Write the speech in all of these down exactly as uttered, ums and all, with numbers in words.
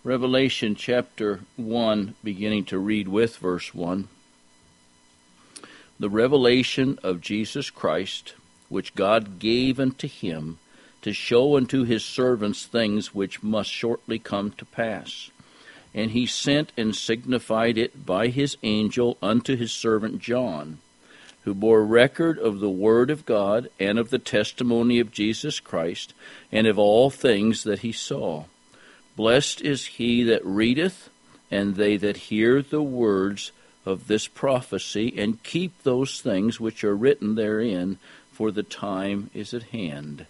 Revelation chapter one, beginning to read with verse one. The revelation of Jesus Christ, which God gave unto him, to show unto his servants things which must shortly come to pass. And he sent and signified it by his angel unto his servant John, who bore record of the word of God, and of the testimony of Jesus Christ, and of all things that he saw. Blessed is he that readeth, and they that hear the words of this prophecy, and keep those things which are written therein, for the time is at hand.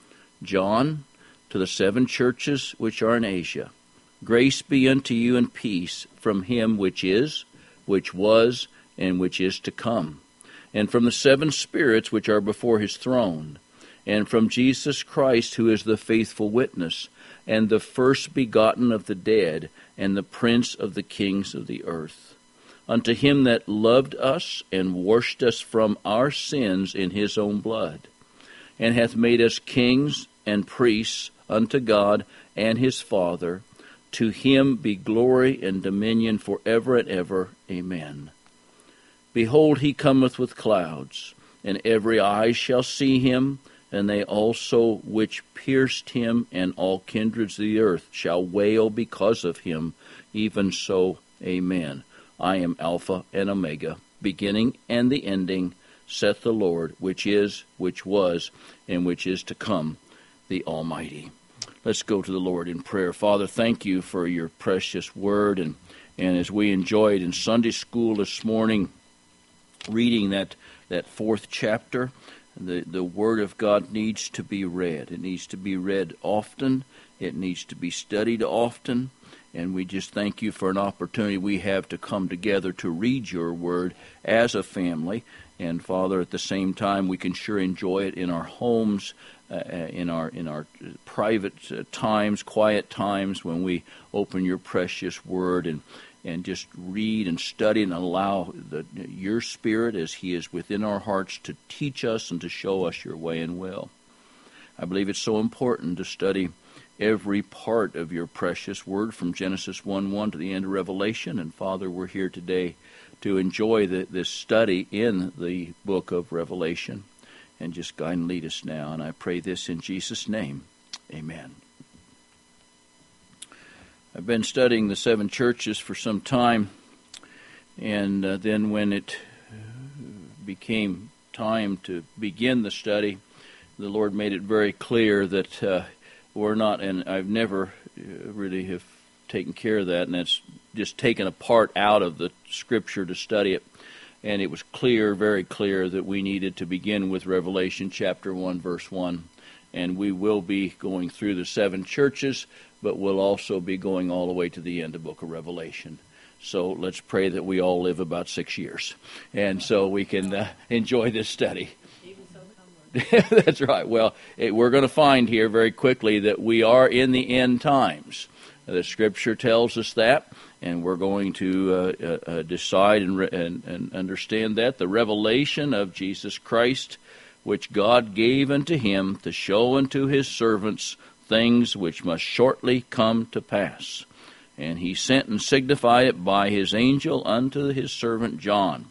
John, to the seven churches which are in Asia, grace be unto you and peace from him which is, which was, and which is to come, and from the seven spirits which are before his throne, and from Jesus Christ, who is the faithful witness, and the first begotten of the dead, and the prince of the kings of the earth. Unto him that loved us, and washed us from our sins in his own blood, and hath made us kings and priests unto God and his Father, to him be glory and dominion for ever and ever. Amen. Behold, he cometh with clouds, and every eye shall see him, and they also which pierced him, and all kindreds of the earth shall wail because of him. Even so, amen. I am Alpha and Omega, beginning and the ending, saith the Lord, which is, which was, and which is to come, the Almighty. Let's go to the Lord in prayer. Father, thank you for your precious word, and, and as we enjoyed in Sunday school this morning, reading that, that fourth chapter, The, the Word of God needs to be read. It needs to be read often. It needs to be studied often. And we just thank you for an opportunity we have to come together to read your Word as a family. And, Father, at the same time, we can sure enjoy it in our homes, uh, in our in our private uh, times, quiet times, when we open your precious Word and and just read and study and allow the, your Spirit, as he is within our hearts, to teach us and to show us your way and will. I believe it's so important to study every part of your precious word from Genesis one one to the end of Revelation. And, Father, we're here today to enjoy the, this study in the book of Revelation. And just guide and lead us now. And I pray this in Jesus' name. Amen. I've been studying the seven churches for some time, and uh, then when it became time to begin the study, the Lord made it very clear that uh, we're not, and I've never really have taken care of that, and that's just taken a part out of the Scripture to study it. And it was clear, very clear, that we needed to begin with Revelation chapter one, verse one. And we will be going through the seven churches, but we'll also be going all the way to the end of the book of Revelation. So let's pray that we all live about six years, and so we can uh, enjoy this study. Even so, come, Lord. That's right. Well, it, we're going to find here very quickly that we are in the end times. The Scripture tells us that, and we're going to uh, uh, decide and, re- and, and understand that. The revelation of Jesus Christ, which God gave unto him to show unto his servants things which must shortly come to pass. And he sent and signified it by his angel unto his servant John.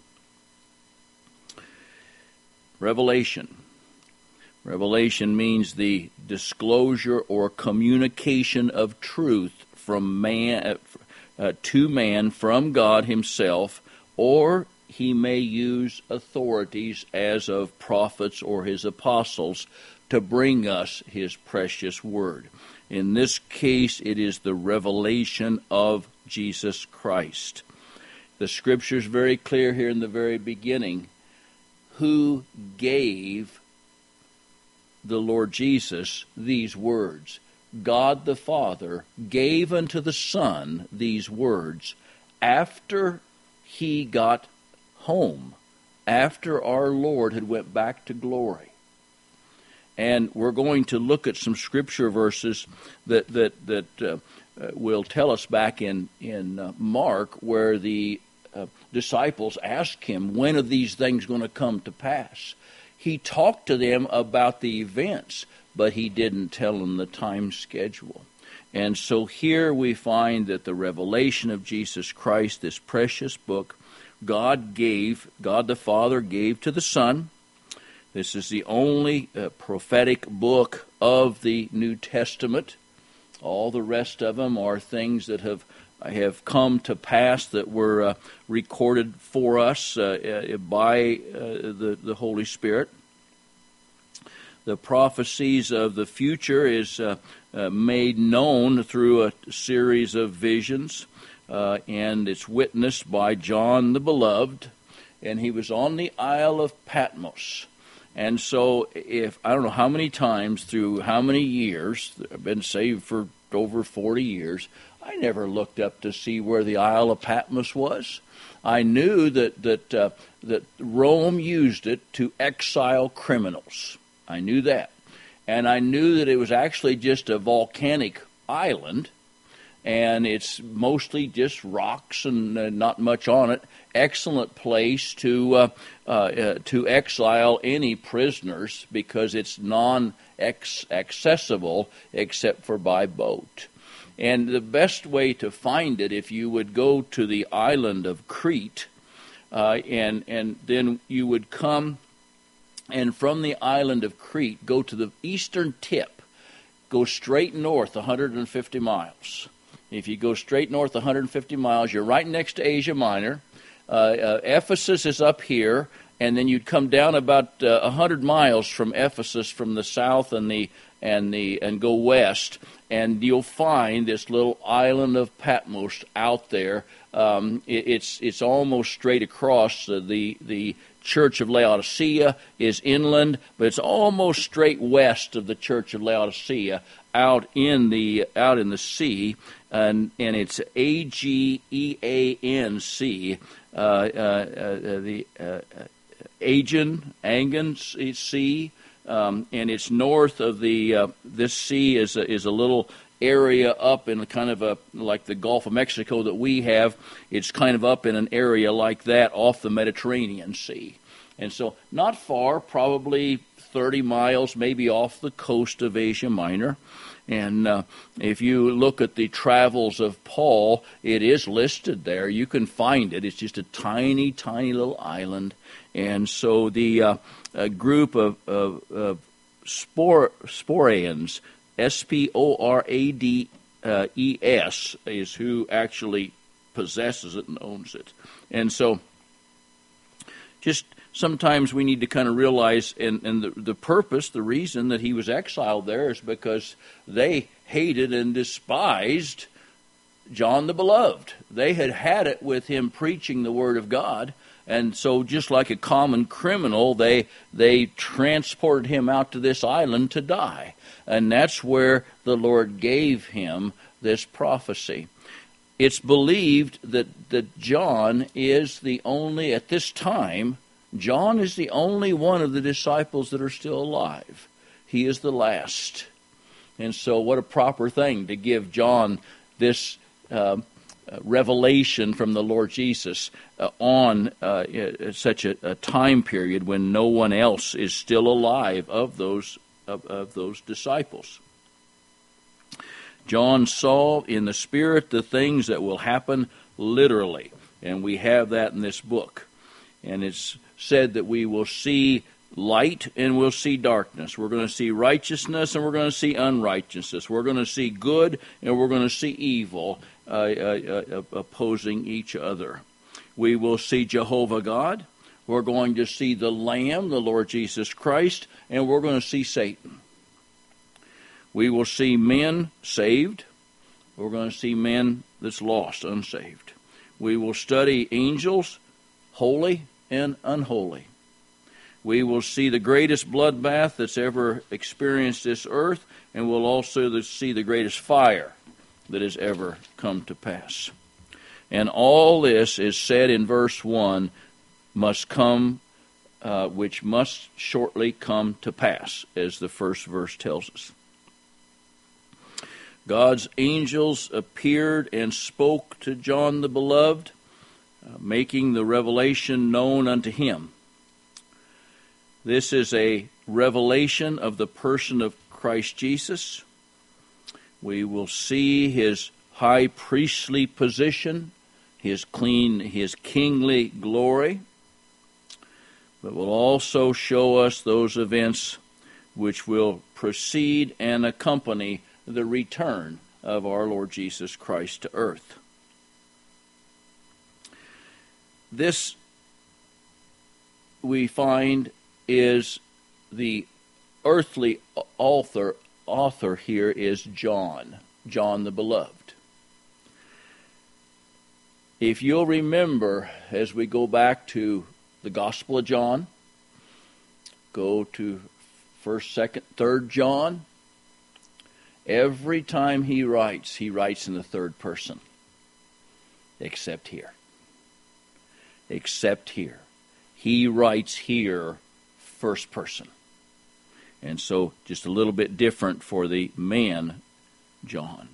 Revelation. Revelation means the disclosure or communication of truth from man uh, to man from God himself, or he may use authorities as of prophets or his apostles to bring us his precious word. In this case, it is the revelation of Jesus Christ. The Scripture is very clear here in the very beginning who gave the Lord Jesus these words. God the Father gave unto the Son these words after he got home, after our Lord had went back to glory. And we're going to look at some scripture verses that that that uh, uh, will tell us back in in uh, Mark, where the uh, disciples asked him, "When are these things going to come to pass?" He talked to them about the events, but he didn't tell them the time schedule. And so here we find that the revelation of Jesus Christ, this precious book, God gave, God the Father gave to the Son. This is the only uh, prophetic book of the New Testament. All the rest of them are things that have have come to pass that were uh, recorded for us uh, uh, by uh, the, the Holy Spirit. The prophecies of the future is uh, uh, made known through a series of visions, uh, and it's witnessed by John the Beloved, and he was on the Isle of Patmos. And so, if I don't know how many times through how many years, I've been saved for over forty years, I never looked up to see where the Isle of Patmos was. I knew that that uh, that Rome used it to exile criminals. I knew that. And I knew that it was actually just a volcanic island, and it's mostly just rocks and uh, not much on it. Excellent place to uh, uh, uh, to exile any prisoners because it's non-accessible except for by boat. And the best way to find it, if you would go to the island of Crete, uh, and and then you would come, and from the island of Crete, go to the eastern tip, go straight north one hundred fifty miles. If you go straight north one hundred fifty miles, you're right next to Asia Minor. Uh, uh, Ephesus is up here, and then you'd come down about uh, one hundred miles from Ephesus from the south and the and the and go west, and you'll find this little island of Patmos out there. Um, it, it's it's almost straight across. Uh, the the Church of Laodicea is inland, but it's almost straight west of the Church of Laodicea, out in the out in the sea, and and it's A G E A N C, uh, uh, uh, the uh, Aegean Aegean Sea. Um, and it's north of the, uh, this sea is a, is a little area up in kind of a, like the Gulf of Mexico that we have. It's kind of up in an area like that off the Mediterranean Sea. And so not far, probably thirty miles, maybe off the coast of Asia Minor. And uh, if you look at the travels of Paul, it is listed there. You can find it. It's just a tiny, tiny little island. And so the uh, a group of, of, of spor, Sporeans, S P O R A D E S, is who actually possesses it and owns it. And so just sometimes we need to kind of realize, and, and the, the purpose, the reason that he was exiled there is because they hated and despised John the Beloved. They had had it with him preaching the Word of God, and so just like a common criminal, they they transported him out to this island to die. And that's where the Lord gave him this prophecy. It's believed that, that John is the only, at this time, John is the only one of the disciples that are still alive. He is the last. And so what a proper thing to give John this uh, revelation from the Lord Jesus uh, on uh, such a, a time period when no one else is still alive of those of, of those disciples. John saw in the Spirit the things that will happen literally, and we have that in this book. And it's said that we will see light and we'll see darkness. We're going to see righteousness and we're going to see unrighteousness. We're going to see good and we're going to see evil uh, uh, uh, opposing each other. We will see Jehovah God. We're going to see the Lamb, the Lord Jesus Christ, and we're going to see Satan. We will see men saved. We're going to see men that's lost, unsaved. We will study angels, holy and unholy. We will see the greatest bloodbath that's ever experienced this earth, and we'll also see the greatest fire that has ever come to pass. And all this is said in verse one, must come, uh, which must shortly come to pass, as the first verse tells us. God's angels appeared and spoke to John the Beloved, uh, making the revelation known unto him. This is a revelation of the person of Christ Jesus. We will see his high priestly position, his clean, his kingly glory, but will also show us those events which will precede and accompany the return of our Lord Jesus Christ to earth. This, we find, is the earthly author author here is John, John the Beloved. If you'll remember, as we go back to the Gospel of John, go to first, second, third John, every time he writes, he writes in the third person, except here. Except here. He writes here first person. And so just a little bit different for the man, John.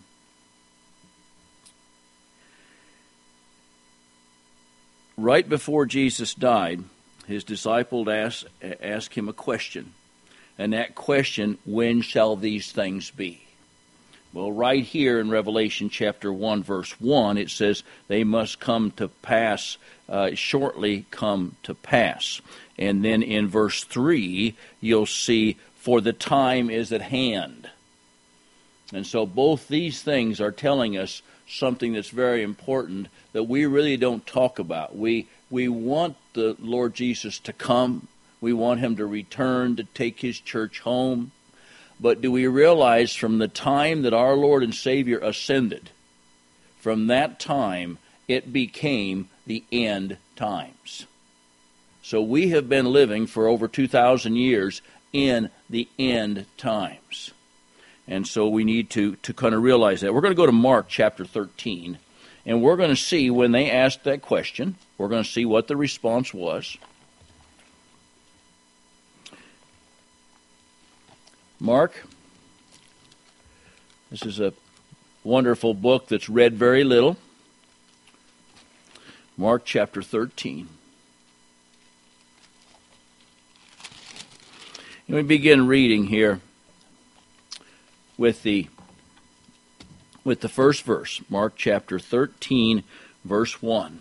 Right before Jesus died, his disciples asked, asked him a question. And that question, when shall these things be? Well, right here in Revelation chapter one, verse one, it says they must come to pass, uh, shortly come to pass. And then in verse three, you'll see, for the time is at hand. And so both these things are telling us something that's very important that we really don't talk about. We we want the Lord Jesus to come. We want him to return to take his church home. But do we realize from the time that our Lord and Savior ascended, from that time it became the end times. So we have been living for over two thousand years in the end times. And so we need to, to kind of realize that. We're going to go to Mark chapter thirteen, and we're going to see when they asked that question, we're going to see what the response was. Mark, this is a wonderful book that's read very little. Mark chapter thirteen. And we begin reading here with the with the first verse, Mark chapter thirteen, verse one.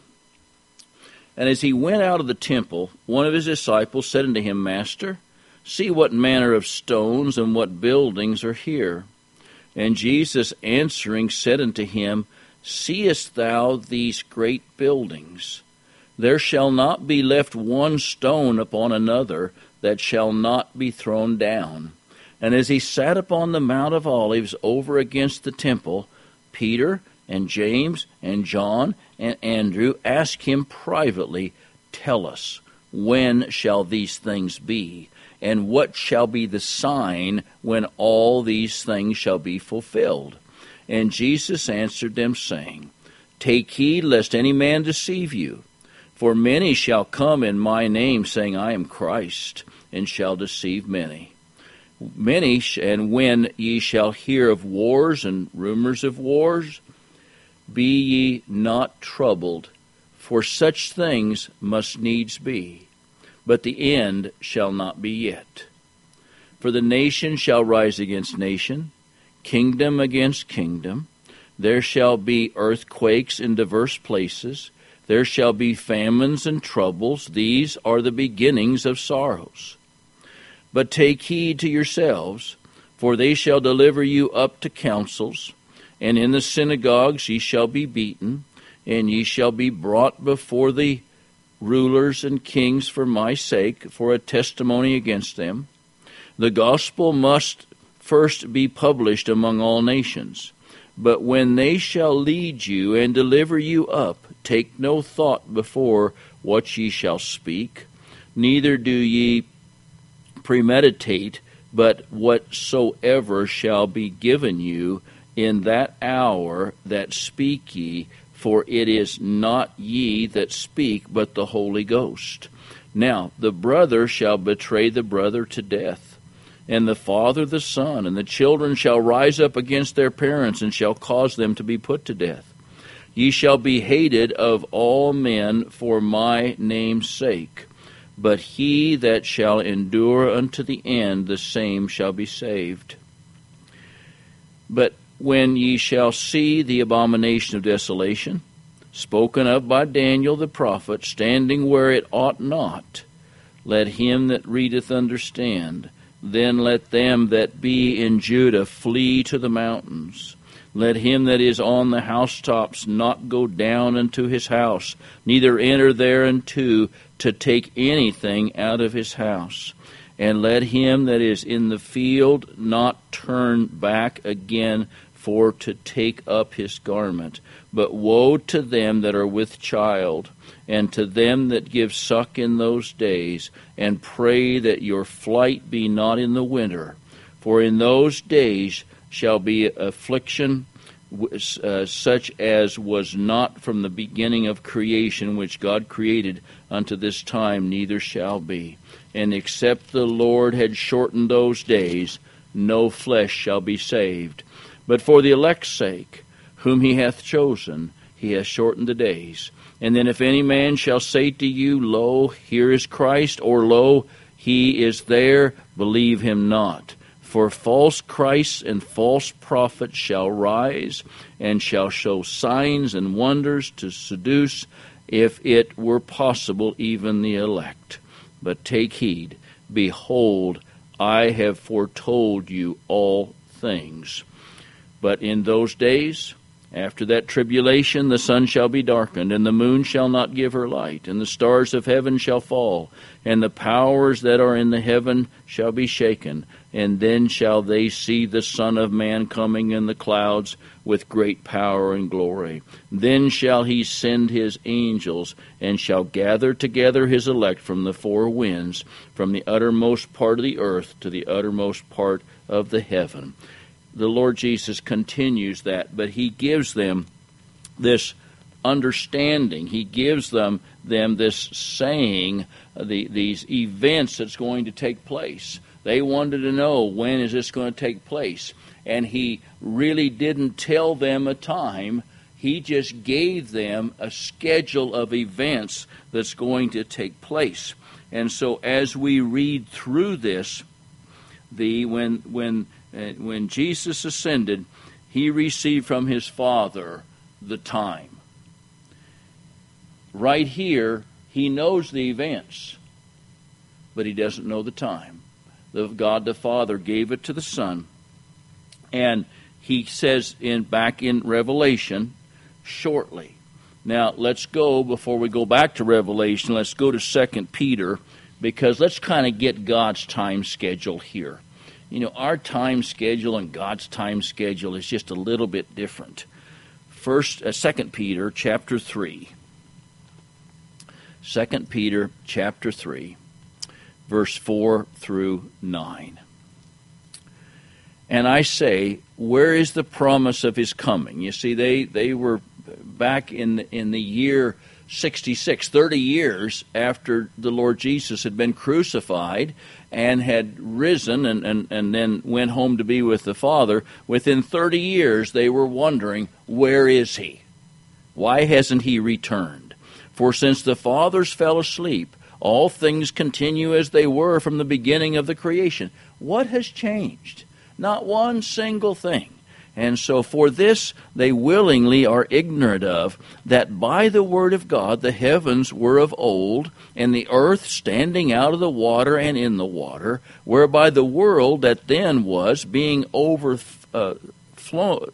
And as he went out of the temple, one of his disciples said unto him, Master, see what manner of stones and what buildings are here. And Jesus answering said unto him, Seest thou these great buildings? There shall not be left one stone upon another that shall not be thrown down. And as he sat upon the Mount of Olives over against the temple, Peter and James and John and Andrew asked him privately, Tell us, when shall these things be? And what shall be the sign when all these things shall be fulfilled? And Jesus answered them, saying, Take heed lest any man deceive you. For many shall come in my name, saying, I am Christ, and shall deceive many. Many, and when ye shall hear of wars and rumors of wars, be ye not troubled, for such things must needs be. But the end shall not be yet. For the nation shall rise against nation, kingdom against kingdom. There shall be earthquakes in diverse places. There shall be famines and troubles. These are the beginnings of sorrows. But take heed to yourselves, for they shall deliver you up to councils, and in the synagogues ye shall be beaten, and ye shall be brought before the rulers and kings for my sake, for a testimony against them. The gospel must first be published among all nations. But when they shall lead you and deliver you up, take no thought before what ye shall speak, neither do ye premeditate, but whatsoever shall be given you in that hour that speak ye, for it is not ye that speak, but the Holy Ghost. Now the brother shall betray the brother to death, and the father the son, and the children shall rise up against their parents, and shall cause them to be put to death. Ye shall be hated of all men for my name's sake, but he that shall endure unto the end, the same shall be saved. But when ye shall see the abomination of desolation, spoken of by Daniel the prophet, standing where it ought not, let him that readeth understand. Then let them that be in Judah flee to the mountains. Let him that is on the housetops not go down into his house, neither enter thereinto to take anything out of his house. And let him that is in the field not turn back again for to take up his garment. But woe to them that are with child, and to them that give suck in those days, and pray that your flight be not in the winter. For in those days shall be affliction uh, such as was not from the beginning of creation, which God created unto this time, neither shall be. And except the Lord had shortened those days, no flesh shall be saved. But for the elect's sake, whom he hath chosen, he hath shortened the days. And then if any man shall say to you, Lo, here is Christ, or Lo, he is there, believe him not. For false Christs and false prophets shall rise, and shall show signs and wonders to seduce, if it were possible, even the elect. But take heed, behold, I have foretold you all things. But in those days, after that tribulation, the sun shall be darkened, and the moon shall not give her light, and the stars of heaven shall fall, and the powers that are in the heaven shall be shaken. And then shall they see the Son of Man coming in the clouds with great power and glory. Then shall he send his angels, and shall gather together his elect from the four winds, from the uttermost part of the earth to the uttermost part of the heaven. The Lord Jesus continues that, but he gives them this understanding. He gives them them this saying, uh, the, these events that's going to take place. They wanted to know, when is this going to take place? And he really didn't tell them a time. He just gave them a schedule of events that's going to take place. And so as we read through this, the when when uh, when Jesus ascended, he received from his Father the time. Right here, he knows the events, but he doesn't know the time. The God the Father gave it to the Son, and he says in back in Revelation, shortly. Now let's go, before we go back to Revelation, let's go to Second Peter, because let's kind of get God's time schedule here. You know, our time schedule and God's time schedule is just a little bit different. First, uh, Second Peter chapter three. Second Peter chapter three, verse four through nine. And I say, where is the promise of his coming? You see, they, they were back in the, in the year sixty-six, thirty years after the Lord Jesus had been crucified and had risen and, and, and then went home to be with the Father. Within thirty years, they were wondering, where is he? Why hasn't he returned? For since the fathers fell asleep, all things continue as they were from the beginning of the creation. What has changed? Not one single thing. And so for this they willingly are ignorant of, that by the word of God the heavens were of old, and the earth standing out of the water and in the water, whereby the world that then was, being overflowed, uh,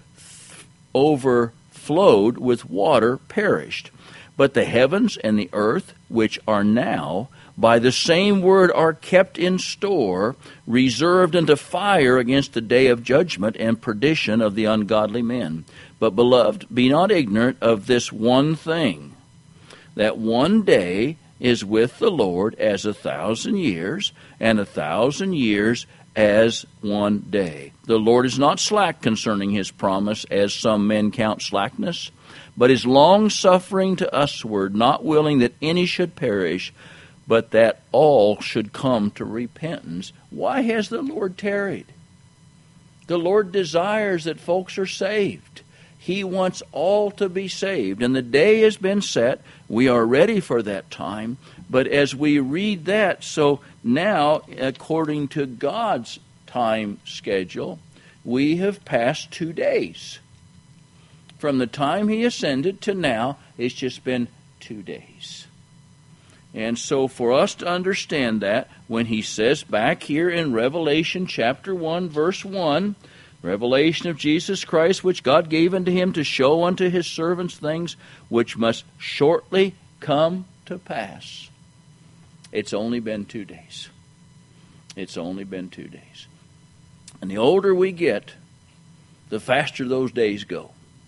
overflowed with water, perished. But the heavens and the earth, which are now, by the same word are kept in store, reserved unto fire against the day of judgment and perdition of the ungodly men. But, beloved, be not ignorant of this one thing, that one day is with the Lord as a thousand years, and a thousand years as one day. The Lord is not slack concerning his promise, as some men count slackness, but is long-suffering to usward, not willing that any should perish, but that all should come to repentance. Why has the Lord tarried? The Lord desires that folks are saved. He wants all to be saved, and the day has been set. We are ready for that time. But as we read that, so now, according to God's time schedule, we have passed two days. From the time he ascended to now, it's just been two days. And so for us to understand that, when he says back here in Revelation chapter one, verse one, revelation of Jesus Christ, which God gave unto him to show unto his servants things which must shortly come to pass. It's only been two days. It's only been two days. And the older we get, the faster those days go.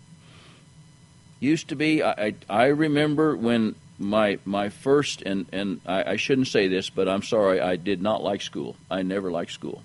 Used to be, I, I remember when my my first, and, and I, I shouldn't say this, but I'm sorry, I did not like school. I never liked school.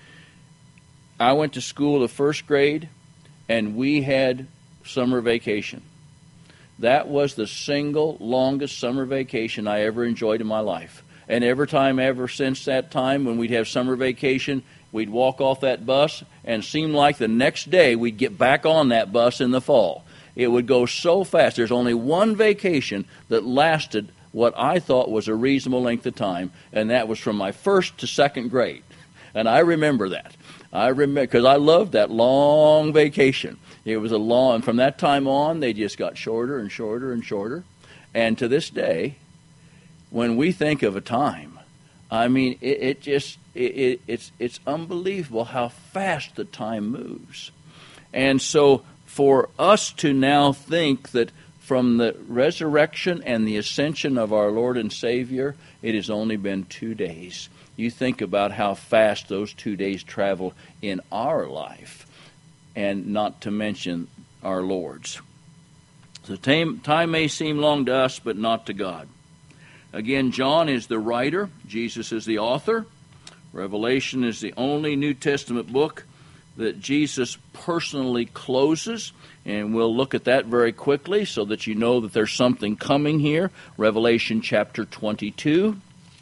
I went to school the first grade, and we had summer vacation. That was the single longest summer vacation I ever enjoyed in my life. And every time ever since that time when we'd have summer vacation, we'd walk off that bus, and it seemed like the next day we'd get back on that bus in the fall. It would go so fast. There's only one vacation that lasted what I thought was a reasonable length of time, and that was from my first to second grade. And I remember that. I remember because I loved that long vacation. It was a long, from that time on, they just got shorter and shorter and shorter. And to this day, when we think of a time, I mean, it, it just, it, it, it's, it's unbelievable how fast the time moves. And so for us to now think that from the resurrection and the ascension of our Lord and Savior, it has only been two days. You think about how fast those two days travel in our life, and not to mention our Lord's. The time, time may seem long to us, but not to God. Again, John is the writer. Jesus is the author. Revelation is the only New Testament book that Jesus personally closes, and we'll look at that very quickly so that you know that there's something coming here. Revelation chapter twenty-two.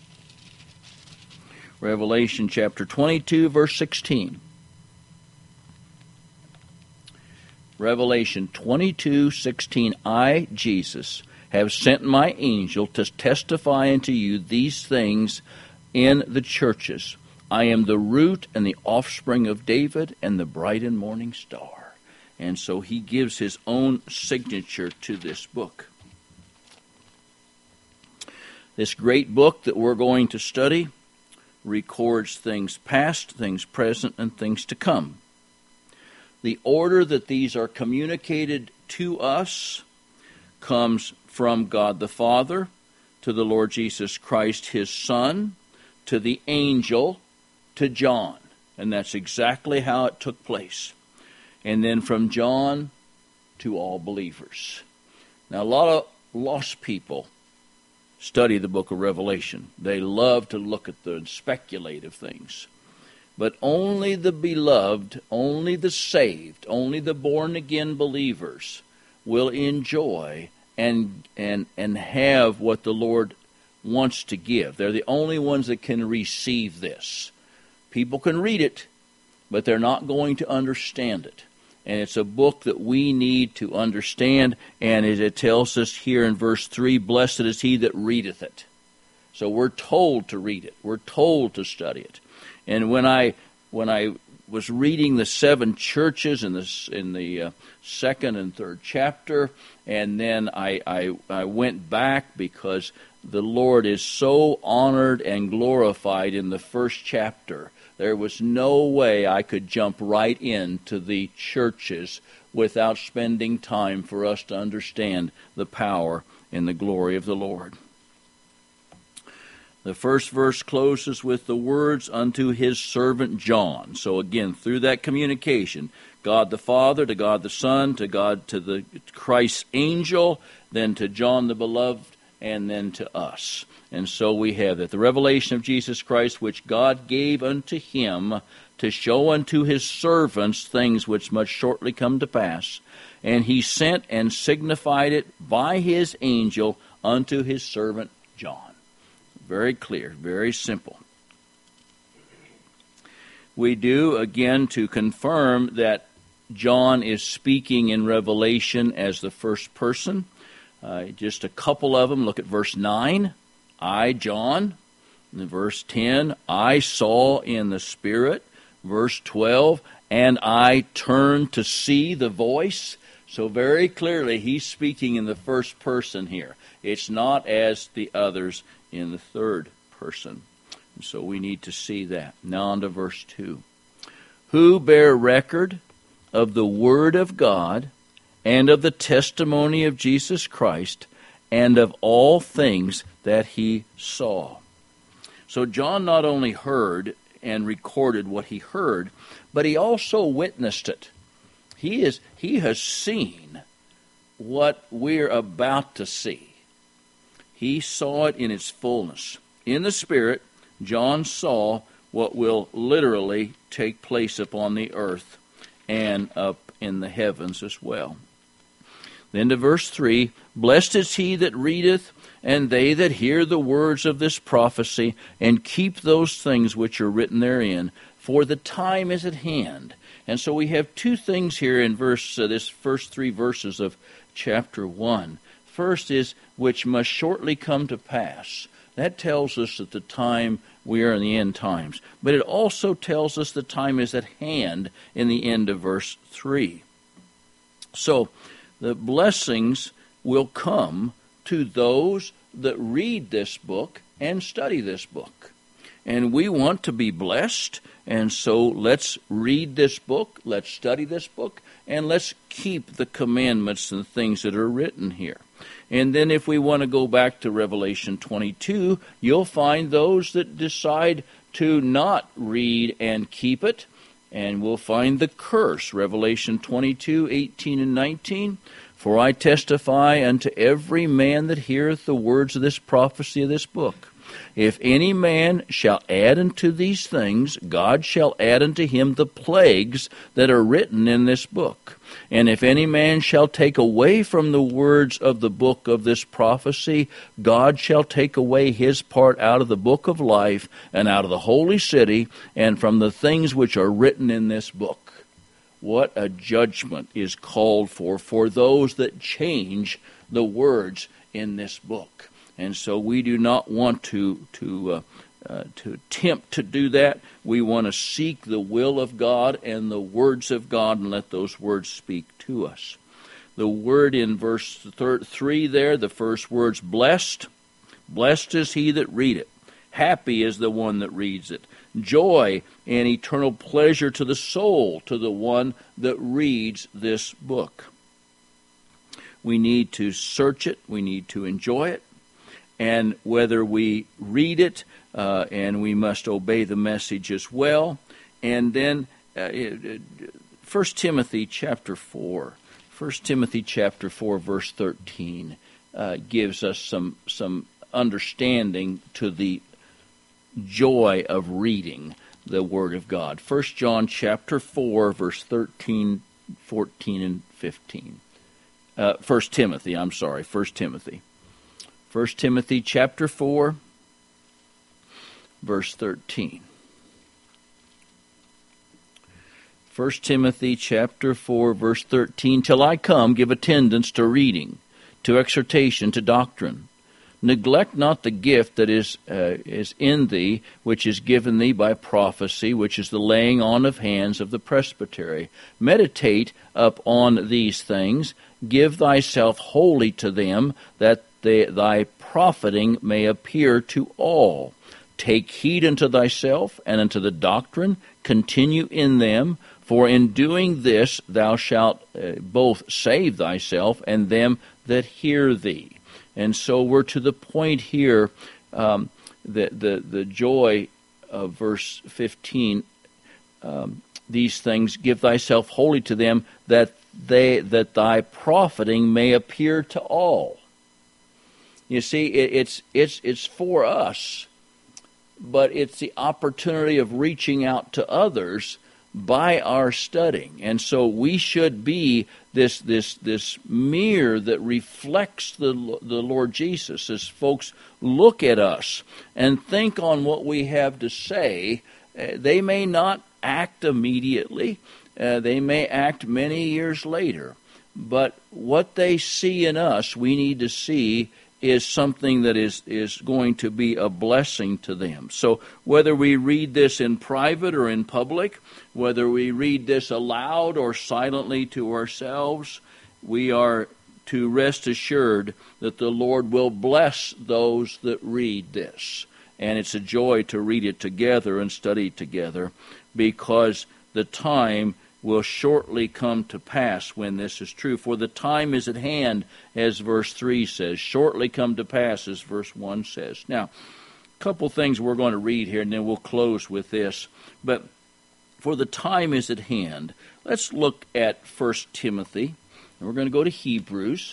Revelation chapter twenty-two, verse sixteen. Revelation twenty-two, sixteen. I, Jesus, have sent my angel to testify unto you these things in the churches. I am the root and the offspring of David and the bright and morning star. And so he gives his own signature to this book. This great book that we're going to study records things past, things present, and things to come. The order that these are communicated to us comes from God the Father, to the Lord Jesus Christ, his Son, to the angel, to John. And that's exactly how it took place. And then from John to all believers. Now, a lot of lost people study the book of Revelation. They love to look at the speculative things. But only the beloved, only the saved, only the born-again believers will enjoy and and and have what the Lord wants to give. They're the only ones that can receive this. People can read it, but they're not going to understand it. And it's a book that we need to understand, and as it tells us here in verse three, blessed is he that readeth it. So we're told to read it. We're told to study it. And when I when I was reading the seven churches in the in the uh, second and third chapter, and then I, I I went back because the Lord is so honored and glorified in the first chapter. There was no way I could jump right into the churches without spending time for us to understand the power and the glory of the Lord. The first verse closes with the words unto his servant John. So again, through that communication, God the Father to God the Son, to God to the Christ's angel, then to John the beloved, and then to us. And so we have that. The revelation of Jesus Christ, which God gave unto him to show unto his servants things which must shortly come to pass. And he sent and signified it by his angel unto his servant John. Very clear, very simple. We do, again, to confirm that John is speaking in Revelation as the first person. Uh, just a couple of them. Look at verse nine. I, John. And verse ten, I saw in the Spirit. Verse twelve, and I turned to see the voice. So very clearly, he's speaking in the first person here. It's not as the others in the third person. And so we need to see that. Now on to verse two. Who bear record of the word of God and of the testimony of Jesus Christ and of all things that he saw. So John not only heard and recorded what he heard, but he also witnessed it. He is he has seen what we're about to see. He saw it in its fullness. In the Spirit, John saw what will literally take place upon the earth and up in the heavens as well. Then to verse three, blessed is he that readeth, and they that hear the words of this prophecy, and keep those things which are written therein, for the time is at hand. And so we have two things here in verse uh, this first three verses of chapter one. First is, which must shortly come to pass. That tells us that the time we are in the end times. But it also tells us the time is at hand in the end of verse three. So the blessings will come to those that read this book and study this book. And we want to be blessed, and so let's read this book, let's study this book, and let's keep the commandments and things that are written here. And then if we want to go back to Revelation twenty-two, you'll find those that decide to not read and keep it, and we'll find the curse, Revelation twenty-two, eighteen and nineteen. For I testify unto every man that heareth the words of this prophecy of this book. If any man shall add unto these things, God shall add unto him the plagues that are written in this book. And if any man shall take away from the words of the book of this prophecy, God shall take away his part out of the book of life, and out of the holy city, and from the things which are written in this book. What a judgment is called for for those that change the words in this book. And so we do not want to to uh, uh, to attempt to do that. We want to seek the will of God and the words of God and let those words speak to us. The word in verse three there, the first word's blessed. Blessed is he that readeth. Happy is the one that reads it. Joy and eternal pleasure to the soul, to the one that reads this book. We need to search it. We need to enjoy it. And whether we read it, uh, and we must obey the message as well. And then uh, First Timothy chapter four. First Timothy chapter four, verse thirteen, uh, gives us some some understanding to the joy of reading the Word of God. First John chapter four, verse thirteen, fourteen, and fifteen. Uh, First Timothy, I'm sorry, First Timothy. First Timothy chapter four, verse thirteen. First Timothy chapter four, verse thirteen. Till I come, give attendance to reading, to exhortation, to doctrine. Neglect not the gift that is uh, is in thee, which is given thee by prophecy, which is the laying on of hands of the presbytery. Meditate upon these things. Give thyself wholly to them, that they, thy profiting may appear to all. Take heed unto thyself and unto the doctrine. Continue in them, for in doing this thou shalt uh, both save thyself and them that hear thee. And so we're to the point here, um, the, the, the joy of verse fifteen, um, these things, give thyself wholly to them, that they that thy profiting may appear to all. You see, it, it's it's it's for us, but it's the opportunity of reaching out to others by our studying. And so we should be this this this mirror that reflects the the Lord Jesus. As folks look at us and think on what we have to say, uh, they may not act immediately. Uh, they may act many years later. But what they see in us, we need to see is something that is, is going to be a blessing to them. So whether we read this in private or in public, whether we read this aloud or silently to ourselves, we are to rest assured that the Lord will bless those that read this. And it's a joy to read it together and study together, because the time will shortly come to pass when this is true. For the time is at hand, as verse three says. Shortly come to pass, as verse one says. Now, a couple things we're going to read here, and then we'll close with this. But for the time is at hand, let's look at First Timothy. And we're going to go to Hebrews.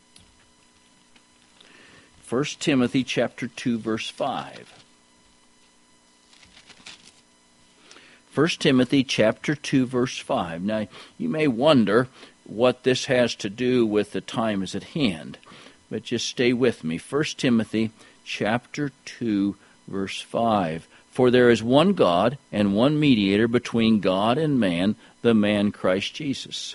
First Timothy chapter two, verse five. First Timothy chapter two, verse five. Now, you may wonder what this has to do with the time is at hand, but just stay with me. First Timothy chapter two, verse five. For there is one God and one mediator between God and man, the man Christ Jesus.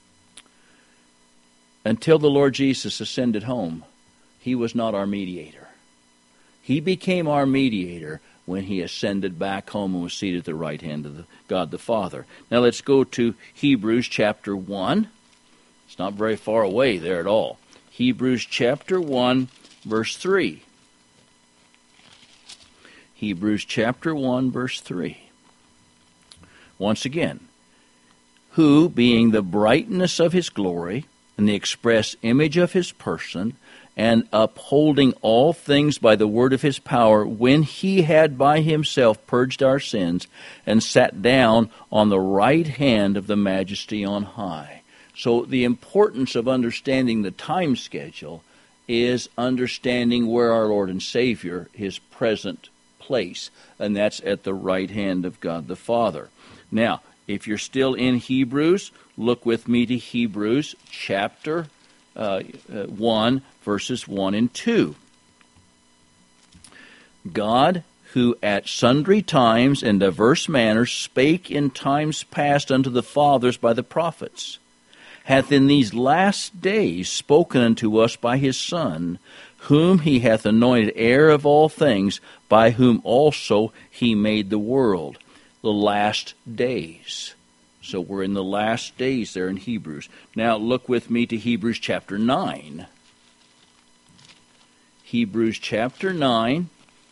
Until the Lord Jesus ascended home, he was not our mediator. He became our mediator when he ascended back home and was seated at the right hand of the God the Father. Now let's go to Hebrews chapter one. It's not very far away there at all. Hebrews chapter one, verse three. Hebrews chapter one, verse three. Once again, who, being the brightness of his glory and the express image of his person, and upholding all things by the word of his power, when he had by himself purged our sins, and sat down on the right hand of the majesty on high. So the importance of understanding the time schedule is understanding where our Lord and Savior, his present place, and that's at the right hand of God the Father. Now, if you're still in Hebrews, look with me to Hebrews chapter uh, uh, one, verses one and two. God, who at sundry times and diverse manners spake in times past unto the fathers by the prophets, hath in these last days spoken unto us by his Son, whom he hath anointed heir of all things, by whom also he made the world. The last days. So we're in the last days there in Hebrews. Now look with me to Hebrews chapter nine. Hebrews chapter nine,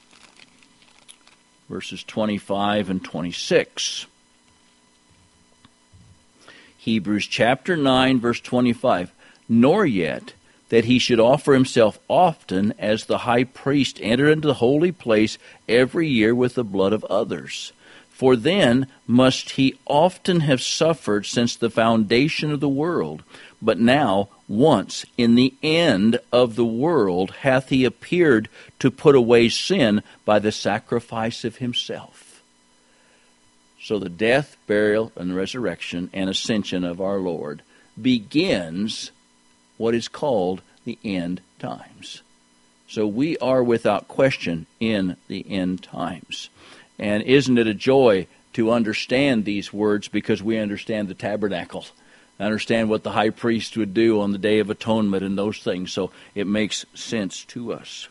verses twenty-five and twenty-six. Hebrews chapter nine, verse twenty-five. Nor yet that he should offer himself often, as the high priest entered into the holy place every year with the blood of others. For then must he often have suffered since the foundation of the world. But now, once, in the end of the world, hath he appeared to put away sin by the sacrifice of himself. So the death, burial, and resurrection and ascension of our Lord begins what is called the end times. So we are without question in the end times. And isn't it a joy to understand these words, because we understand the tabernacle, understand what the high priest would do on the Day of Atonement and those things, so it makes sense to us.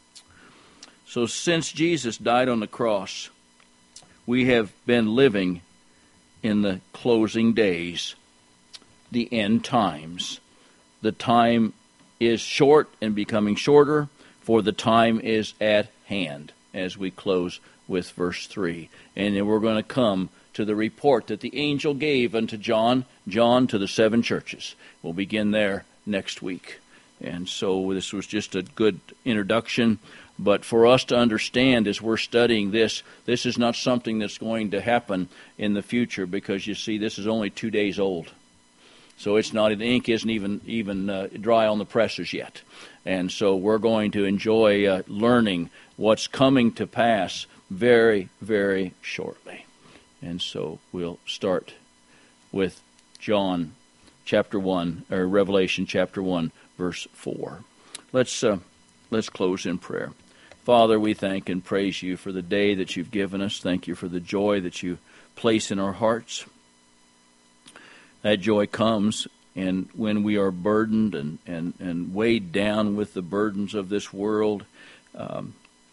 So since Jesus died on the cross, we have been living in the closing days, the end times. The time is short and becoming shorter, for the time is at hand, as we close with verse three. And then we're going to come to the report that the angel gave unto John, John to the seven churches. We'll begin there next week. And so this was just a good introduction. But for us to understand as we're studying this, this is not something that's going to happen in the future, because you see, this is only two days old. So it's not, the ink isn't even even uh, dry on the presses yet. And so we're going to enjoy uh, learning what's coming to pass very, very shortly. And so we'll start with John chapter one, or Revelation chapter one, verse four. Let's uh, let's close in prayer. Father, we thank and praise you for the day that you've given us. Thank you for the joy that you place in our hearts. That joy comes And when we are burdened and, and, and weighed down with the burdens of this world, um,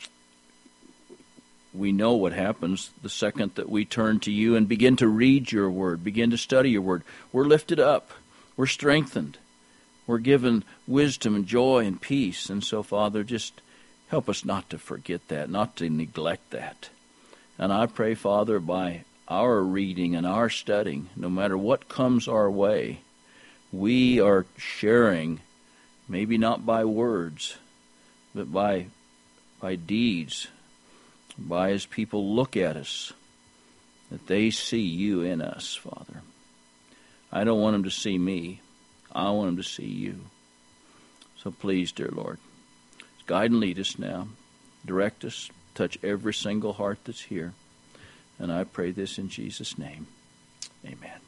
we know what happens the second that we turn to you and begin to read your word, begin to study your word. We're lifted up. We're strengthened. We're given wisdom and joy and peace. And so, Father, just help us not to forget that, not to neglect that. And I pray, Father, by our reading and our studying, no matter what comes our way, we are sharing, maybe not by words, but by by deeds, by as people look at us, that they see you in us, Father. I don't want them to see me. I want them to see you. So please, dear Lord, guide and lead us now. Direct us. Touch every single heart that's here. And I pray this in Jesus' name. Amen.